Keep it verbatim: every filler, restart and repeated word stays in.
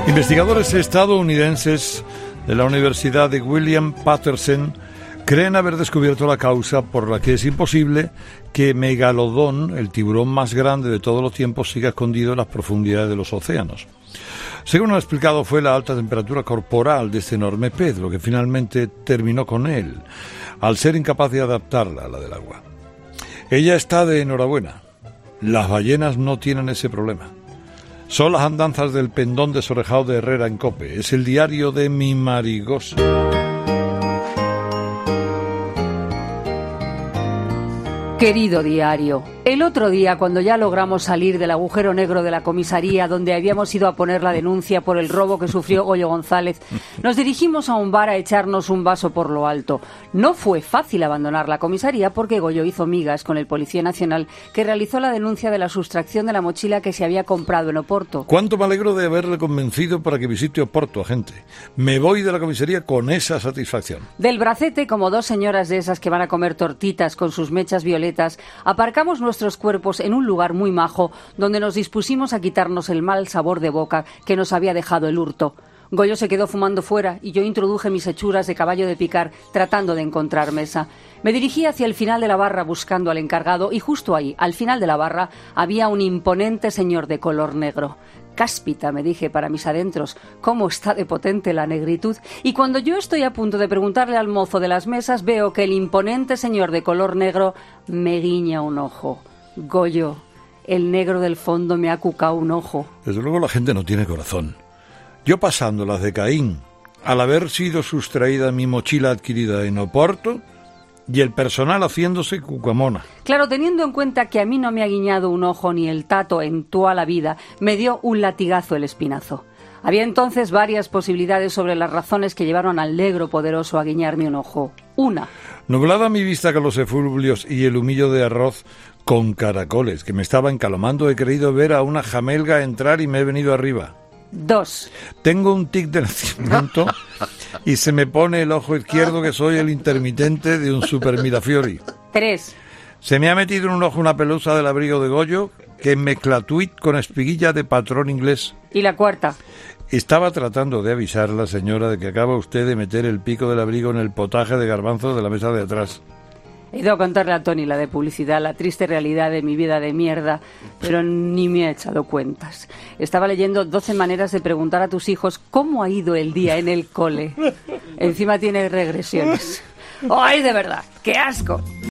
Investigadores estadounidenses de la Universidad de William Patterson creen haber descubierto la causa por la que es imposible que Megalodón, el tiburón más grande de todos los tiempos, siga escondido en las profundidades de los océanos. Según han explicado, fue la alta temperatura corporal de este enorme pez lo que finalmente terminó con él, al ser incapaz de adaptarla a la del agua. Ella está de enhorabuena. Las ballenas no tienen ese problema. Son las andanzas del pendón desorejado de Herrera en COPE. Es el diario de mi marigosa. Querido diario, el otro día, cuando ya logramos salir del agujero negro de la comisaría donde habíamos ido a poner la denuncia por el robo que sufrió Goyo González, nos dirigimos a un bar a echarnos un vaso por lo alto. No fue fácil abandonar la comisaría porque Goyo hizo migas con el Policía Nacional que realizó la denuncia de la sustracción de la mochila que se había comprado en Oporto. Cuánto me alegro de haberle convencido para que visite Oporto, agente. Me voy de la comisaría con esa satisfacción. Del bracete, como dos señoras de esas que van a comer tortitas con sus mechas violetas, aparcamos nuestros cuerpos en un lugar muy majo donde nos dispusimos a quitarnos el mal sabor de boca que nos había dejado el hurto. Goyo se quedó fumando fuera y yo introduje mis hechuras de caballo de picar tratando de encontrar mesa. Me dirigí hacia el final de la barra buscando al encargado y justo ahí, al final de la barra, había un imponente señor de color negro. Cáspita, me dije para mis adentros, cómo está de potente la negritud. Y cuando yo estoy a punto de preguntarle al mozo de las mesas, veo que el imponente señor de color negro me guiña un ojo. Goyo, el negro del fondo me ha cucao un ojo. Desde luego la gente no tiene corazón. Yo pasando las de Caín, al haber sido sustraída mi mochila adquirida en Oporto, y el personal haciéndose cucamona. Claro, teniendo en cuenta que a mí no me ha guiñado un ojo ni el tato en toda la vida, me dio un latigazo el espinazo. Había entonces varias posibilidades sobre las razones que llevaron al negro poderoso a guiñarme un ojo. Una. Nublada mi vista con los efluvios y el humillo de arroz con caracoles, que me estaba encalomando, he creído ver a una jamelga entrar y me he venido arriba. Dos. Tengo un tic de nacimiento y se me pone el ojo izquierdo que soy el intermitente de un super Mirafiori. Tres. Se me ha metido en un ojo una pelusa del abrigo de Goyo que mezcla tuit con espiguilla de patrón inglés. Y la cuarta. Estaba tratando de avisar a la señora de que acaba usted de meter el pico del abrigo en el potaje de garbanzos de la mesa de atrás. He ido a contarle a Tony la de publicidad, la triste realidad de mi vida de mierda, pero ni me ha echado cuentas. Estaba leyendo doce maneras de preguntar a tus hijos cómo ha ido el día en el cole. Encima tiene regresiones. ¡Ay, de verdad! ¡Qué asco!